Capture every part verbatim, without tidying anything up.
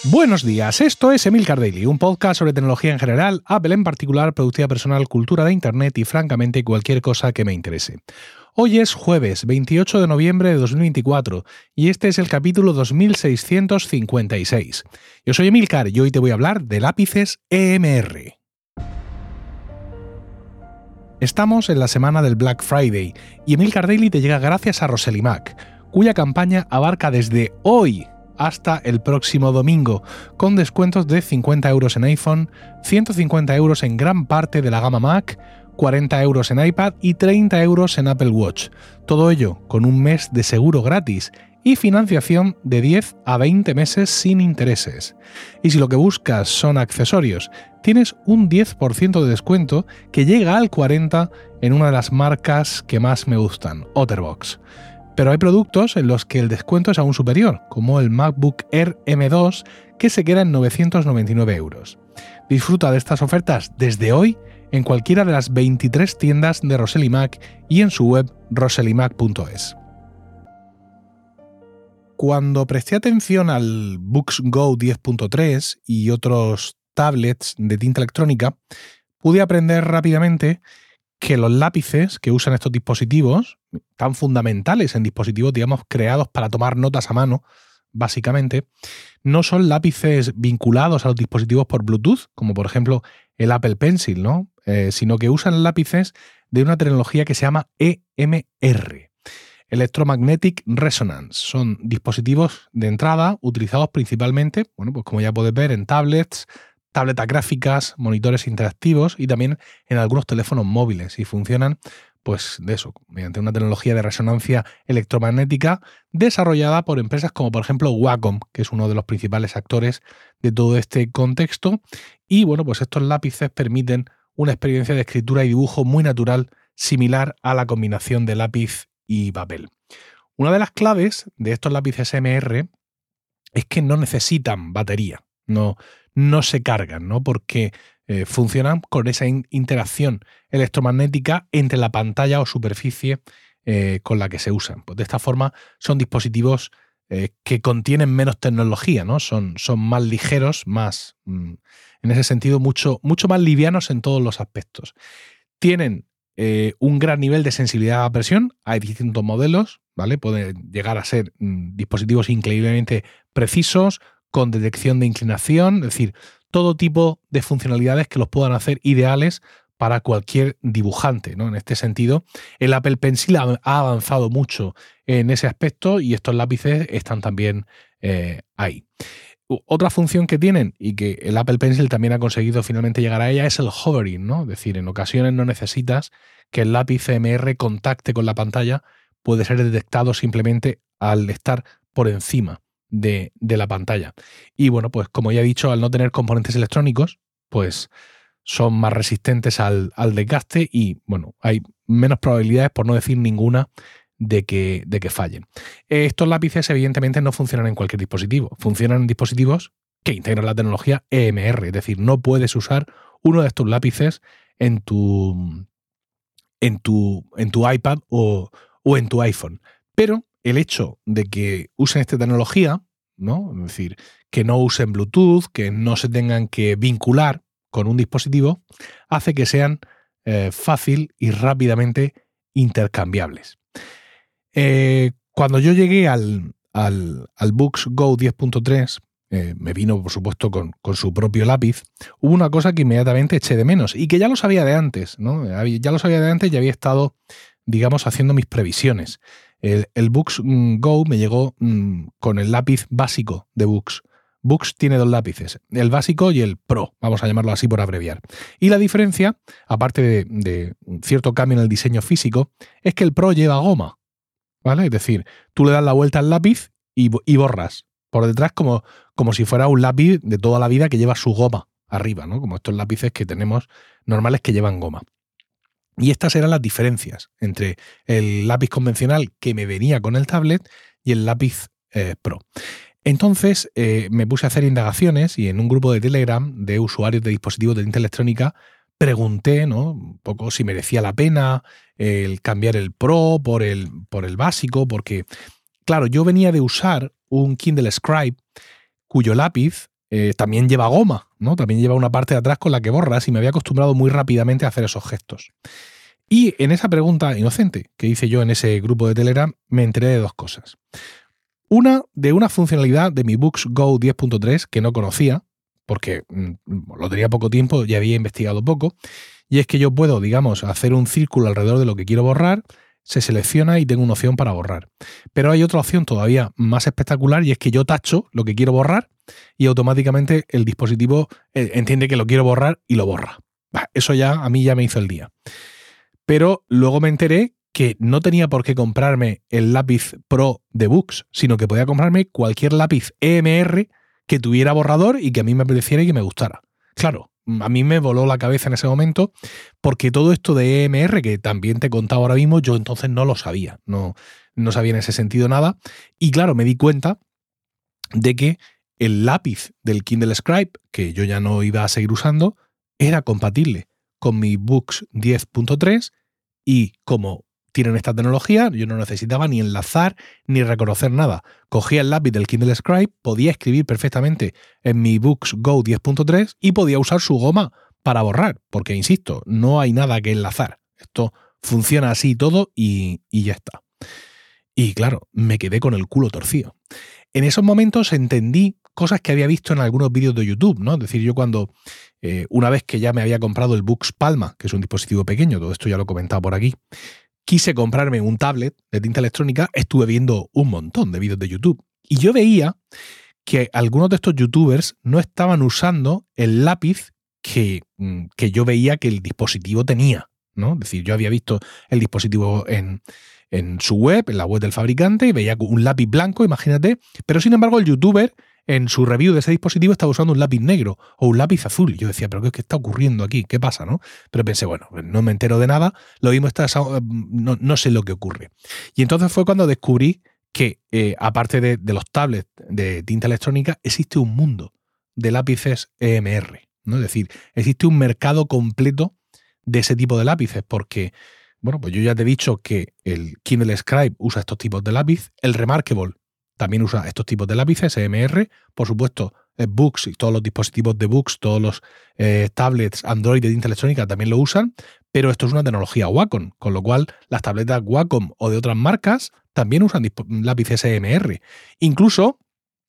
Buenos días, esto es Emilcar Daily, un podcast sobre tecnología en general, Apple en particular, productividad personal, cultura de Internet y, francamente, cualquier cosa que me interese. Hoy es jueves, veintiocho de noviembre de dos mil veinticuatro, y este es el capítulo dos mil seiscientos cincuenta y seis. Yo soy Emilcar y hoy te voy a hablar de lápices E M R. Estamos en la semana del Black Friday, y Emilcar Daily te llega gracias a Roselimac, cuya campaña abarca desde hoy hasta el próximo domingo, con descuentos de cincuenta euros en iPhone, ciento cincuenta euros en gran parte de la gama Mac, cuarenta euros en iPad y treinta euros en Apple Watch. Todo ello con un mes de seguro gratis y financiación de diez a veinte meses sin intereses. Y si lo que buscas son accesorios, tienes un diez por ciento de descuento que llega al cuarenta por ciento en una de las marcas que más me gustan, OtterBox. Pero hay productos en los que el descuento es aún superior, como el MacBook Air M dos, que se queda en novecientos noventa y nueve euros. Disfruta de estas ofertas desde hoy en cualquiera de las veintitrés tiendas de Roselimac y en su web roselimac punto es. Cuando presté atención al Boox Go diez punto tres y otros tablets de tinta electrónica, pude aprender rápidamente que los lápices que usan estos dispositivos, tan fundamentales en dispositivos, digamos, creados para tomar notas a mano, básicamente, no son lápices vinculados a los dispositivos por Bluetooth, como por ejemplo el Apple Pencil, ¿no? Eh, sino que usan lápices de una tecnología que se llama E M R, Electromagnetic Resonance. Son dispositivos de entrada utilizados principalmente, bueno, pues como ya puedes ver, en tablets, tabletas gráficas, monitores interactivos y también en algunos teléfonos móviles, y funcionan pues de eso, mediante una tecnología de resonancia electromagnética desarrollada por empresas como por ejemplo Wacom, que es uno de los principales actores de todo este contexto. Y bueno, pues estos lápices permiten una experiencia de escritura y dibujo muy natural, similar a la combinación de lápiz y papel. Una de las claves de estos lápices E M R es que no necesitan batería, no no se cargan, ¿no? Porque eh, funcionan con esa in- interacción electromagnética entre la pantalla o superficie eh, con la que se usan. Pues de esta forma son dispositivos eh, que contienen menos tecnología, ¿no? Son, son más ligeros, más, mm, en ese sentido, mucho, mucho más livianos en todos los aspectos. Tienen eh, un gran nivel de sensibilidad a presión, hay distintos modelos, ¿vale? Pueden llegar a ser mm, dispositivos increíblemente precisos, con detección de inclinación, es decir, todo tipo de funcionalidades que los puedan hacer ideales para cualquier dibujante, ¿no? En este sentido, el Apple Pencil ha avanzado mucho en ese aspecto y estos lápices están también eh, ahí. Otra función que tienen y que el Apple Pencil también ha conseguido finalmente llegar a ella es el hovering, ¿no? Es decir, en ocasiones no necesitas que el lápiz E M R contacte con la pantalla, puede ser detectado simplemente al estar por encima De, de la pantalla. Y bueno, pues como ya he dicho, al no tener componentes electrónicos, pues son más resistentes al, al desgaste y bueno, hay menos probabilidades, por no decir ninguna, de que, de que fallen. Estos lápices evidentemente no funcionan en cualquier dispositivo, funcionan en dispositivos que integran la tecnología E M R, es decir, no puedes usar uno de estos lápices en tu, en tu, en tu iPad o, o en tu iPhone. Pero el hecho de que usen esta tecnología, ¿no? Es decir, que no usen Bluetooth, que no se tengan que vincular con un dispositivo, hace que sean eh, fácil y rápidamente intercambiables. Eh, cuando yo llegué al, al, al Boox Go diez punto tres, eh, me vino, por supuesto, con, con su propio lápiz, hubo una cosa que inmediatamente eché de menos y que ya lo sabía de antes, ¿no? Ya lo sabía de antes y había estado, digamos, haciendo mis previsiones. El, el Boox Go me llegó mmm, con el lápiz básico de Boox. Boox tiene dos lápices, el básico y el Pro, vamos a llamarlo así por abreviar. Y la diferencia, aparte de, de cierto cambio en el diseño físico, es que el Pro lleva goma, ¿vale? Es decir, tú le das la vuelta al lápiz y, y borras por detrás como, como si fuera un lápiz de toda la vida que lleva su goma arriba, ¿no? Como estos lápices que tenemos normales que llevan goma. Y estas eran las diferencias entre el lápiz convencional que me venía con el tablet y el lápiz eh, Pro. Entonces eh, me puse a hacer indagaciones y en un grupo de Telegram de usuarios de dispositivos de tinta electrónica pregunté, ¿no?, un poco si merecía la pena el cambiar el Pro por el, por el básico, porque, claro, yo venía de usar un Kindle Scribe cuyo lápiz eh, también lleva goma, ¿no? También lleva una parte de atrás con la que borras y me había acostumbrado muy rápidamente a hacer esos gestos. Y en esa pregunta inocente que hice yo en ese grupo de Telegram me enteré de dos cosas. Una, de una funcionalidad de mi Books Go diez punto tres que no conocía, porque mm, lo tenía poco tiempo y había investigado poco, y es que yo puedo, digamos, hacer un círculo alrededor de lo que quiero borrar, se selecciona y tengo una opción para borrar. Pero hay otra opción todavía más espectacular y es que yo tacho lo que quiero borrar y automáticamente el dispositivo eh, entiende que lo quiero borrar y lo borra. Bah, eso ya a mí ya me hizo el día. Pero luego me enteré que no tenía por qué comprarme el lápiz Pro de Books, sino que podía comprarme cualquier lápiz E M R que tuviera borrador y que a mí me apeteciera y que me gustara. Claro, a mí me voló la cabeza en ese momento porque todo esto de E M R, que también te he contado ahora mismo, yo entonces no lo sabía, no, no sabía en ese sentido nada. Y claro, me di cuenta de que el lápiz del Kindle Scribe, que yo ya no iba a seguir usando, era compatible con mi Books diez punto tres y como tienen esta tecnología, yo no necesitaba ni enlazar ni reconocer nada. Cogía el lápiz del Kindle Scribe, podía escribir perfectamente en mi Books Go diez punto tres y podía usar su goma para borrar, porque insisto, no hay nada que enlazar. Esto funciona así todo y, y ya está. Y claro, me quedé con el culo torcido. En esos momentos entendí cosas que había visto en algunos vídeos de YouTube, ¿no? Es decir, yo cuando, eh, una vez que ya me había comprado el Books Palma, que es un dispositivo pequeño, todo esto ya lo he comentado por aquí, quise comprarme un tablet de tinta electrónica, estuve viendo un montón de vídeos de YouTube. Y yo veía que algunos de estos youtubers no estaban usando el lápiz que, que yo veía que el dispositivo tenía, ¿no? Es decir, yo había visto el dispositivo en, en su web, en la web del fabricante, y veía un lápiz blanco, imagínate, pero sin embargo el youtuber en su review de ese dispositivo estaba usando un lápiz negro o un lápiz azul. Y yo decía, ¿pero qué, qué está ocurriendo aquí? ¿Qué pasa, no? Pero pensé, bueno, no me entero de nada, lo mismo está, no, no sé lo que ocurre. Y entonces fue cuando descubrí que, eh, aparte de, de los tablets de tinta electrónica, existe un mundo de lápices E M R, ¿no? Es decir, existe un mercado completo de ese tipo de lápices, porque, bueno, pues yo ya te he dicho que el Kindle Scribe usa estos tipos de lápiz, el Remarkable también usa estos tipos de lápices, E M R, por supuesto, Books y todos los dispositivos de Books, todos los eh, tablets Android de tinta electrónica también lo usan, pero esto es una tecnología Wacom, con lo cual las tabletas Wacom o de otras marcas también usan lápices E M R. Incluso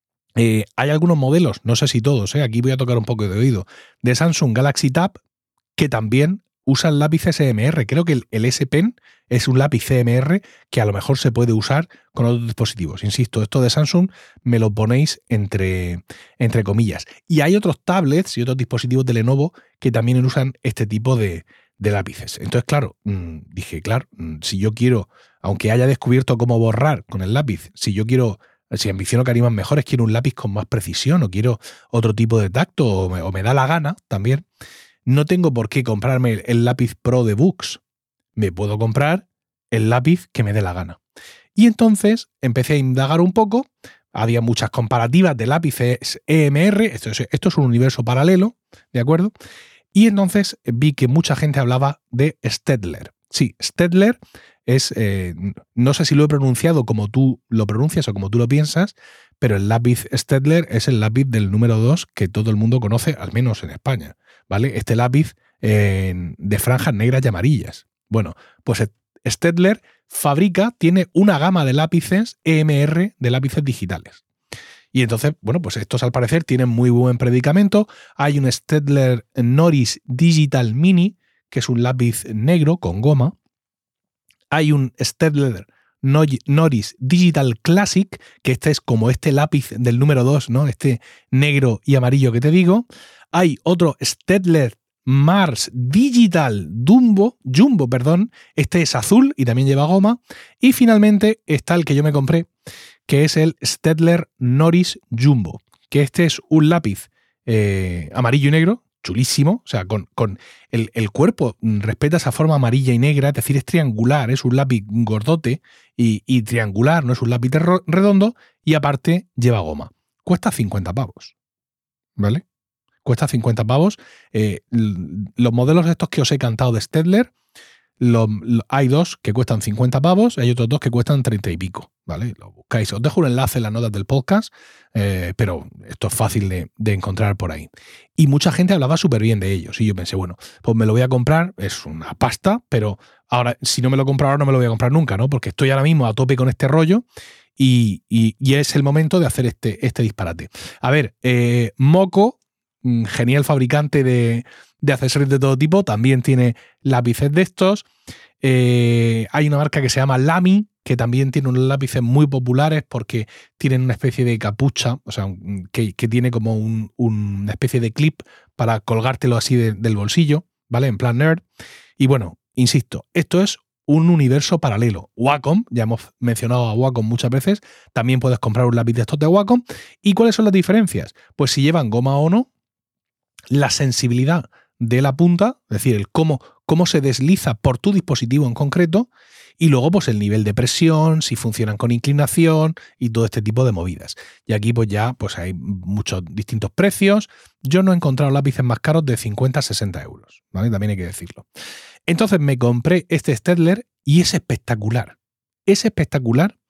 eh, hay algunos modelos, no sé si todos, eh, aquí voy a tocar un poco de oído, de Samsung Galaxy Tab que también usan lápices E M R. Creo que el, el S Pen es un lápiz E M R que a lo mejor se puede usar con otros dispositivos. Insisto, esto de Samsung me lo ponéis entre, entre comillas. Y hay otros tablets y otros dispositivos de Lenovo que también usan este tipo de, de lápices. Entonces, claro, mmm, dije, claro, mmm, si yo quiero, aunque haya descubierto cómo borrar con el lápiz, si yo quiero, si ambiciono carimas mejores, quiero un lápiz con más precisión o quiero otro tipo de tacto o me, o me da la gana también, no tengo por qué comprarme el lápiz Pro de Books. Me puedo comprar el lápiz que me dé la gana. Y entonces empecé a indagar un poco. Había muchas comparativas de lápices E M R. Esto es, esto es un universo paralelo, ¿de acuerdo? Y entonces vi que mucha gente hablaba de Staedtler. Sí, Staedtler es, eh, no sé si lo he pronunciado como tú lo pronuncias o como tú lo piensas, pero el lápiz Staedtler es el lápiz del número dos que todo el mundo conoce, al menos en España, ¿vale? Este lápiz eh, de franjas negras y amarillas. Bueno, pues Staedtler fabrica, tiene una gama de lápices E M R, de lápices digitales. Y entonces, bueno, pues estos al parecer tienen muy buen predicamento. Hay un Staedtler Norris Digital Mini, que es un lápiz negro con goma. Hay un Staedtler Norris Digital Classic, que este es como este lápiz del número dos, ¿no? Este negro y amarillo que te digo. Hay otro Staedtler Mars Digital Jumbo, Jumbo, perdón. Este es azul y también lleva goma. Y finalmente está el que yo me compré, que es el Staedtler Norris Jumbo, que este es un lápiz eh, amarillo y negro, chulísimo, o sea, con, con el, el cuerpo respeta esa forma amarilla y negra, es decir, es triangular, es un lápiz gordote y, y triangular, no es un lápiz redondo, y aparte lleva goma. Cuesta cincuenta pavos, ¿vale? Cuesta cincuenta pavos. Eh, los modelos estos que os he cantado de Staedtler, Lo, lo, hay dos que cuestan cincuenta pavos, hay otros dos que cuestan treinta y pico, ¿vale? Lo buscáis. Os dejo un enlace en las notas del podcast, eh, pero esto es fácil de, de encontrar por ahí. Y mucha gente hablaba súper bien de ellos. Y yo pensé, bueno, pues me lo voy a comprar, es una pasta, pero ahora, si no me lo compro ahora, no me lo voy a comprar nunca, ¿no? Porque estoy ahora mismo a tope con este rollo y, y, y es el momento de hacer este, este disparate. A ver, eh, Moco, genial fabricante de, de accesorios de todo tipo, también tiene lápices de estos. Eh, hay una marca que se llama Lamy, que también tiene unos lápices muy populares porque tienen una especie de capucha, o sea, que, que tiene como un, un, una especie de clip para colgártelo así de, del bolsillo, ¿vale? En plan nerd. Y bueno, insisto, esto es un universo paralelo. Wacom, ya hemos mencionado a Wacom muchas veces, también puedes comprar un lápiz de estos de Wacom. ¿Y cuáles son las diferencias? Pues si llevan goma o no, la sensibilidad de la punta, es decir, el cómo, cómo se desliza por tu dispositivo en concreto, y luego pues el nivel de presión, si funcionan con inclinación y todo este tipo de movidas. Y aquí pues ya pues hay muchos distintos precios. Yo no he encontrado lápices más caros de cincuenta a sesenta euros, ¿vale? También hay que decirlo. Entonces me compré este Staedtler y es espectacular. Es espectacular.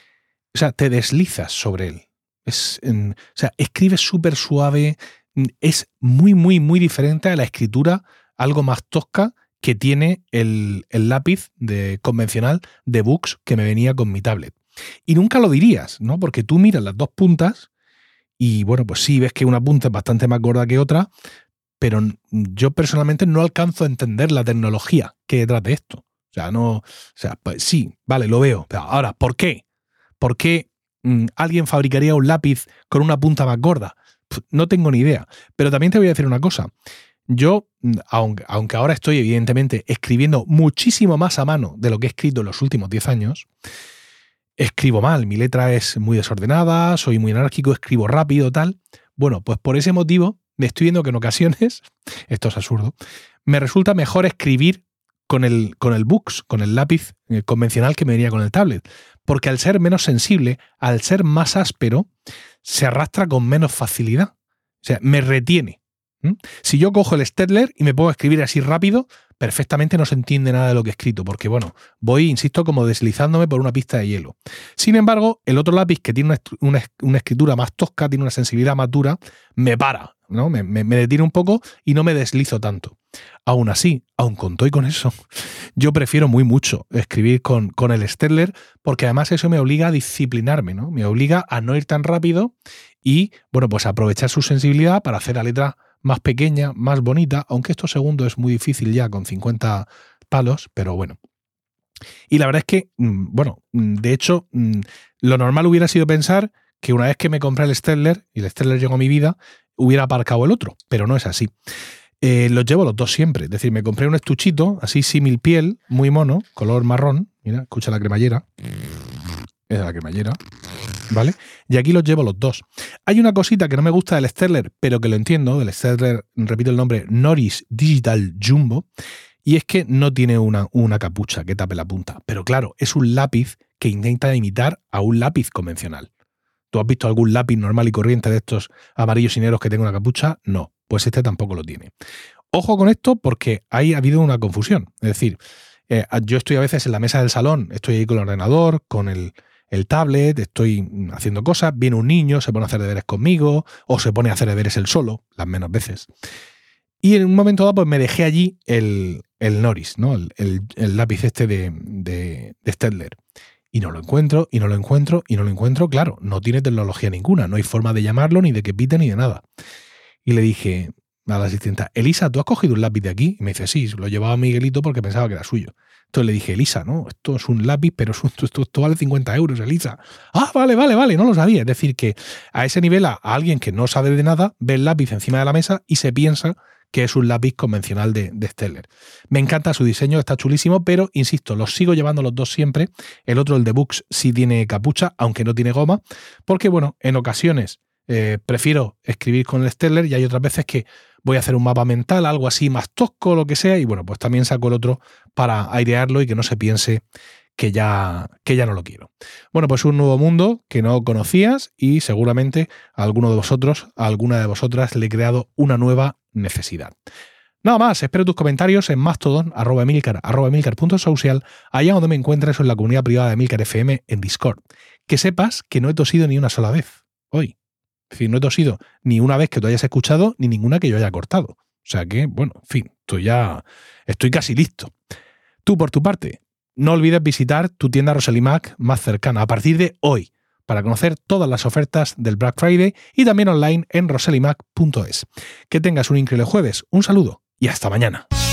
O sea, te deslizas sobre él. Es, en, o sea, escribes súper suave. Es muy, muy, muy diferente a la escritura algo más tosca que tiene el, el lápiz de, convencional de Boox que me venía con mi tablet. Y nunca lo dirías, ¿no? Porque tú miras las dos puntas y, bueno, pues sí, ves que una punta es bastante más gorda que otra, pero yo personalmente no alcanzo a entender la tecnología que hay detrás de esto. O sea, no, o sea, pues sí, vale, lo veo. Pero ahora, ¿por qué? ¿Por qué mmm, alguien fabricaría un lápiz con una punta más gorda? Pues no tengo ni idea. Pero también te voy a decir una cosa. Yo, aunque, aunque ahora estoy evidentemente escribiendo muchísimo más a mano de lo que he escrito en los últimos diez años, escribo mal, mi letra es muy desordenada, soy muy anárquico, escribo rápido, tal. Bueno, pues por ese motivo me estoy viendo que en ocasiones, esto es absurdo, me resulta mejor escribir con el, con el Boox, con el lápiz convencional que me venía con el tablet. Porque al ser menos sensible, al ser más áspero, se arrastra con menos facilidad. O sea, me retiene. ¿Mm? Si yo cojo el Staedtler y me pongo a escribir así rápido, perfectamente no se entiende nada de lo que he escrito, porque bueno, voy, insisto, como deslizándome por una pista de hielo. Sin embargo, el otro lápiz, que tiene una, una, una escritura más tosca, tiene una sensibilidad más dura, me para, ¿no? Me, me, me detiene un poco y no me deslizo tanto. Aún así, aun con todo y con eso, yo prefiero muy mucho escribir con, con el Staedtler, porque además eso me obliga a disciplinarme, ¿no? Me obliga a no ir tan rápido y, bueno, pues aprovechar su sensibilidad para hacer la letra más pequeña, más bonita, aunque esto segundo es muy difícil ya con cincuenta palos, pero bueno. Y la verdad es que, bueno, de hecho, lo normal hubiera sido pensar que una vez que me compré el Staedtler y el Staedtler llegó a mi vida, hubiera aparcado el otro, pero no es así. Eh, los llevo los dos siempre, es decir, me compré un estuchito así símil piel, muy mono, color marrón, mira, escucha la cremallera, es la cremallera, ¿vale? Y aquí los llevo los dos. Hay una cosita que no me gusta del Staedtler, pero que lo entiendo, del Staedtler, repito el nombre, Norris Digital Jumbo, y es que no tiene una, una capucha que tape la punta, pero claro, es un lápiz que intenta imitar a un lápiz convencional. ¿Tú has visto algún lápiz normal y corriente de estos amarillos y negros que tenga una capucha? No, pues este tampoco lo tiene. Ojo con esto porque ahí ha habido una confusión. Es decir, eh, yo estoy a veces en la mesa del salón, estoy ahí con el ordenador, con el, el tablet, estoy haciendo cosas, viene un niño, se pone a hacer deberes conmigo o se pone a hacer deberes él solo, las menos veces. Y en un momento dado pues me dejé allí el, el Norris, ¿no? el, el, el lápiz este de, de, de Staedtler. Y no lo encuentro, y no lo encuentro, y no lo encuentro. Claro, no tiene tecnología ninguna. No hay forma de llamarlo, ni de que pite, ni de nada. Y le dije a la asistenta, Elisa, ¿tú has cogido un lápiz de aquí? Y me dice, sí, lo llevaba Miguelito porque pensaba que era suyo. Entonces le dije, Elisa, no, esto es un lápiz, pero esto, esto, esto vale cincuenta euros, Elisa. Ah, vale, vale, vale, no lo sabía. Es decir, que a ese nivel, a alguien que no sabe de nada, ve el lápiz encima de la mesa y se piensa que es un lápiz convencional de, de Staedtler. Me encanta su diseño, está chulísimo, pero, insisto, los sigo llevando los dos siempre. El otro, el de Boox, sí tiene capucha, aunque no tiene goma, porque, bueno, en ocasiones eh, prefiero escribir con el Staedtler y hay otras veces que voy a hacer un mapa mental, algo así más tosco, lo que sea, y, bueno, pues también saco el otro para airearlo y que no se piense que ya, que ya no lo quiero. Bueno, pues un nuevo mundo que no conocías y seguramente a alguno de vosotros, a alguna de vosotras le he creado una nueva necesidad. Nada más, espero tus comentarios en Mastodon, arroba Emilcar, arroba Emilcar.social, allá donde me encuentres o en la comunidad privada de Emilcar F M en Discord. Que sepas que no he tosido ni una sola vez hoy. Es decir, no he tosido ni una vez que tú hayas escuchado, ni ninguna que yo haya cortado. O sea que, bueno, en fin, estoy ya, estoy casi listo. Tú, por tu parte, no olvides visitar tu tienda Rosalimac más cercana a partir de hoy para conocer todas las ofertas del Black Friday y también online en rosalimac punto es. Que tengas un increíble jueves, un saludo y hasta mañana.